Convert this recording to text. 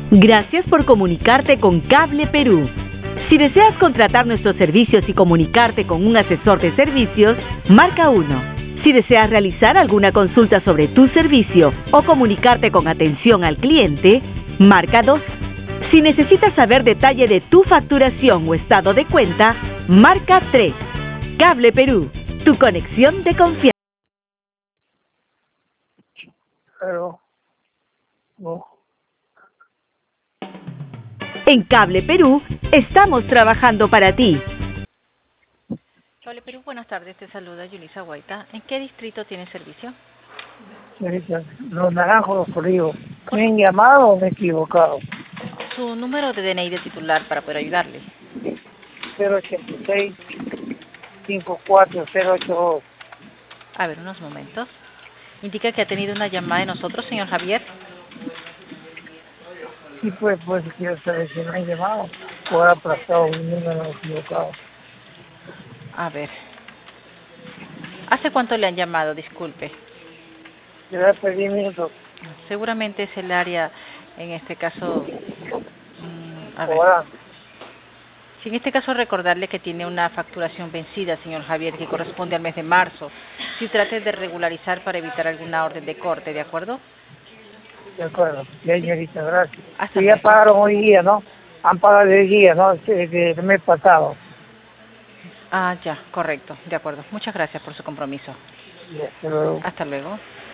Gracias por comunicarte con Cable Perú. Si deseas contratar nuestros servicios y comunicarte con un asesor de servicios, marca 1. Si deseas realizar alguna consulta sobre tu servicio o comunicarte con atención al cliente, marca 2. Si necesitas saber detalle de tu facturación o estado de cuenta, marca 3. Cable Perú, tu conexión de confianza. Pero, no. En Cable Perú, estamos trabajando para ti. Cable Perú, buenas tardes, te saluda Yulisa Guaita. ¿En qué distrito tiene servicio? Señorita, Los Naranjos, Los Olivos. ¿Me han llamado o me he equivocado? Su número de DNI de titular para poder ayudarle. 086-54082. A ver, unos momentos. Indica que ha tenido una llamada de nosotros, señor Javier. Sí, pues quiero saber si me han llamado o ha aplazado un número equivocado. A ver. ¿Hace cuánto le han llamado? Disculpe. Le da 10 minutos. Seguramente es el área, en este caso... a ver. Ahora, Si en este caso recordarle que tiene una facturación vencida, señor Javier, que corresponde al mes de marzo. Si trate de regularizar para evitar alguna orden de corte, ¿de acuerdo? de acuerdo. Ya, señorita, gracias. Hasta Y ya luego. pagaron hoy día, ¿no? Han pagado el día, ¿no? El mes pasado. Ah, ya, correcto, de acuerdo. Muchas gracias por su compromiso. Ya, hasta luego. Hasta luego.